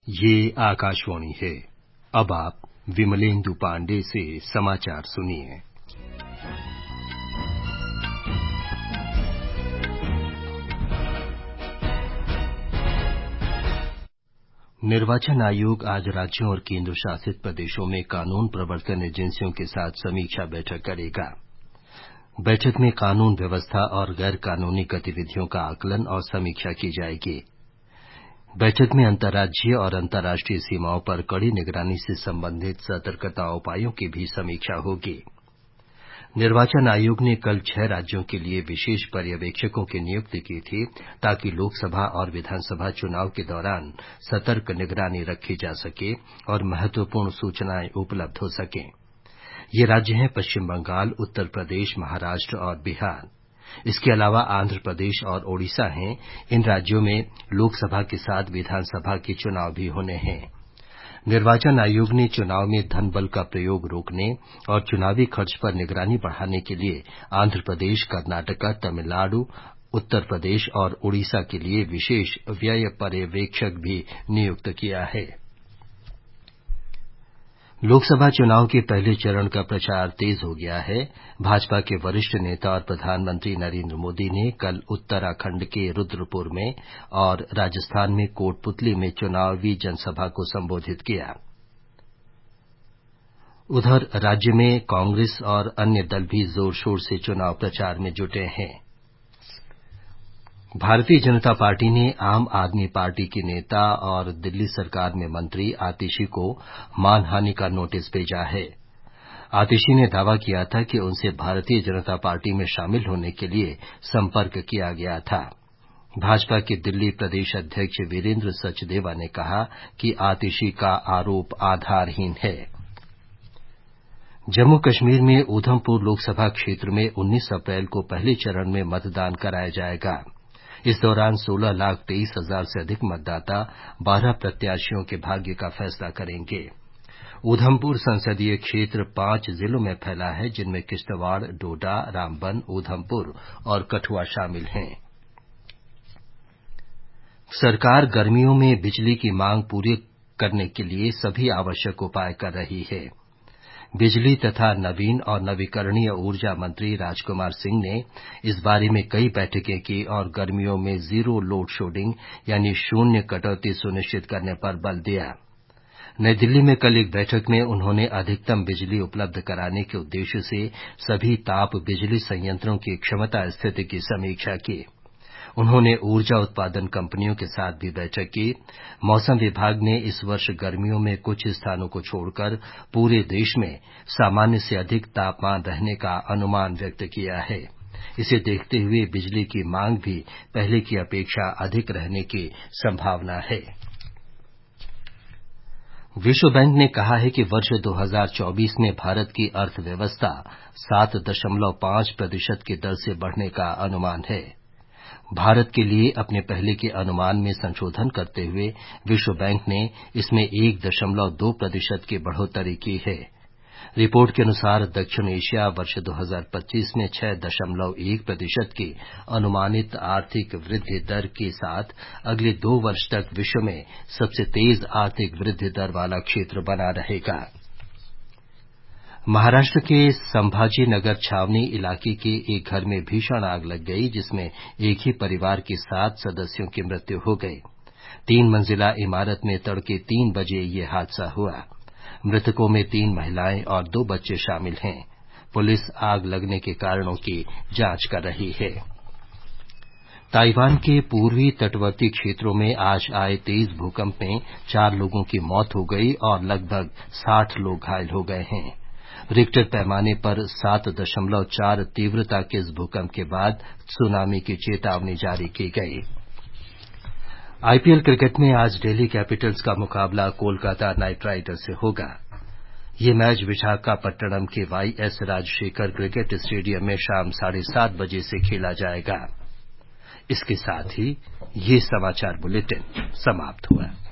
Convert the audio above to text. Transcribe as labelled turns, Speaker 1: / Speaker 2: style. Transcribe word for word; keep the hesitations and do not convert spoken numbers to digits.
Speaker 1: ये आकाशवाणी है। अब आप विमलेंदु पांडे से समाचार सुनिए। निर्वाचन आयोग आज राज्यों और केंद्र शासित प्रदेशों में कानून प्रवर्तन एजेंसियों के साथ समीक्षा बैठक करेगा। बैठक में कानून व्यवस्था और गैर कानूनी गतिविधियों का आकलन और समीक्षा की जाएगी। बैठक में अंतर्राज्यीय और अंतर्राष्ट्रीय सीमाओं पर कड़ी निगरानी से संबंधित सतर्कता उपायों की भी समीक्षा होगी। निर्वाचन आयोग ने कल छह राज्यों के लिए विशेष पर्यवेक्षकों की नियुक्ति की थी ताकि लोकसभा और विधानसभा चुनाव के दौरान सतर्क निगरानी रखी जा सके और महत्वपूर्ण सूचनाएं उपलब्ध हो सकें। ये राज्य हैं पश्चिम बंगाल, उत्तर प्रदेश, महाराष्ट्र और बिहार। इसके अलावा आंध्र प्रदेश और ओडिशा हैं। इन राज्यों में लोकसभा के साथ विधानसभा के चुनाव भी होने हैं। निर्वाचन आयोग ने चुनाव में धन बल का प्रयोग रोकने और चुनावी खर्च पर निगरानी बढ़ाने के लिए आंध्र प्रदेश, कर्नाटक, तमिलनाडु, उत्तर प्रदेश और ओडिशा के लिए विशेष व्यय पर्यवेक्षक भी नियुक्त किया है। लोकसभा चुनाव के पहले चरण का प्रचार तेज हो गया है। भाजपा के वरिष्ठ नेता और प्रधानमंत्री नरेंद्र मोदी ने कल उत्तराखंड के रुद्रपुर में और राजस्थान में कोटपुतली में चुनावी जनसभा को संबोधित किया। उधर राज्य में कांग्रेस और अन्य दल भी जोर शोर से चुनाव प्रचार में जुटे हैं। भारतीय जनता पार्टी ने आम आदमी पार्टी की नेता और दिल्ली सरकार में मंत्री आतिशी को मानहानि का नोटिस भेजा है। आतिशी ने दावा किया था कि उनसे भारतीय जनता पार्टी में शामिल होने के लिए संपर्क किया गया था। भाजपा के दिल्ली प्रदेश अध्यक्ष वीरेंद्र सचदेवा ने कहा कि आतिशी का आरोप आधारहीन है। जम्मू कश्मीर में ऊधमपुर लोकसभा क्षेत्र में उन्नीस अप्रैल को पहले चरण में मतदान कराया जाएगा। इस दौरान सोलह लाख तेईस हजार से अधिक मतदाता बारह प्रत्याशियों के भाग्य का फैसला करेंगे। ऊधमपुर संसदीय क्षेत्र पांच जिलों में फैला है, जिनमें किश्तवाड़, डोडा, रामबन, ऊधमपुर और कठुआ शामिल हैं। सरकार गर्मियों में बिजली की मांग पूरी करने के लिए सभी आवश्यक उपाय कर रही है। बिजली तथा नवीन और नवीकरणीय ऊर्जा मंत्री राजकुमार सिंह ने इस बारे में कई बैठकें की और गर्मियों में जीरो लोड शेडिंग यानी शून्य कटौती सुनिश्चित करने पर बल दिया। नई दिल्ली में कल एक बैठक में उन्होंने अधिकतम बिजली उपलब्ध कराने के उद्देश्य से सभी ताप बिजली संयंत्रों की क्षमता स्थिति की समीक्षा की। उन्होंने ऊर्जा उत्पादन कंपनियों के साथ भी बैठक की। मौसम विभाग ने इस वर्ष गर्मियों में कुछ स्थानों को छोड़कर पूरे देश में सामान्य से अधिक तापमान रहने का अनुमान व्यक्त किया है। इसे देखते हुए बिजली की मांग भी पहले की अपेक्षा अधिक रहने की संभावना है। विश्व बैंक ने कहा है कि वर्ष दो हज़ार चौबीस में भारत की अर्थव्यवस्था सात दशमलव पांच प्रतिशत की दर से बढ़ने का अनुमान है। भारत के लिए अपने पहले के अनुमान में संशोधन करते हुए विश्व बैंक ने इसमें एक दशमलव दो प्रतिशत की बढ़ोतरी की है। रिपोर्ट के अनुसार दक्षिण एशिया वर्ष दो हज़ार पच्चीस में छह दशमलव एक प्रतिशत की अनुमानित आर्थिक वृद्धि दर के साथ अगले दो वर्ष तक विश्व में सबसे तेज आर्थिक वृद्धि दर वाला क्षेत्र बना रहेगा। महाराष्ट्र के संभाजी नगर छावनी इलाके के एक घर में भीषण आग लग गई, जिसमें एक ही परिवार के सात सदस्यों की मृत्यु हो गई। तीन मंजिला इमारत में तड़के तीन बजे ये हादसा हुआ। मृतकों में तीन महिलाएं और दो बच्चे शामिल हैं। पुलिस आग लगने के कारणों की जांच कर रही है। ताइवान के पूर्वी तटवर्ती क्षेत्रों में आज आए तेज भूकंप में चार लोगों की मौत हो गई और लगभग साठ लोग घायल हो गए हैं। रिक्टर पैमाने पर सात दशमलव चार तीव्रता के इस भूकंप के बाद सुनामी की चेतावनी जारी की गई। आईपीएल क्रिकेट में आज दिल्ली कैपिटल्स का मुकाबला कोलकाता नाइट राइडर्स से होगा। ये मैच विशाखापट्टनम के Y S Rajashekhar cricket stadium में शाम साढ़े सात बजे से खेला जाएगा। इसके साथ ही ये समाचार बुलेटिन समाप्त हुआ।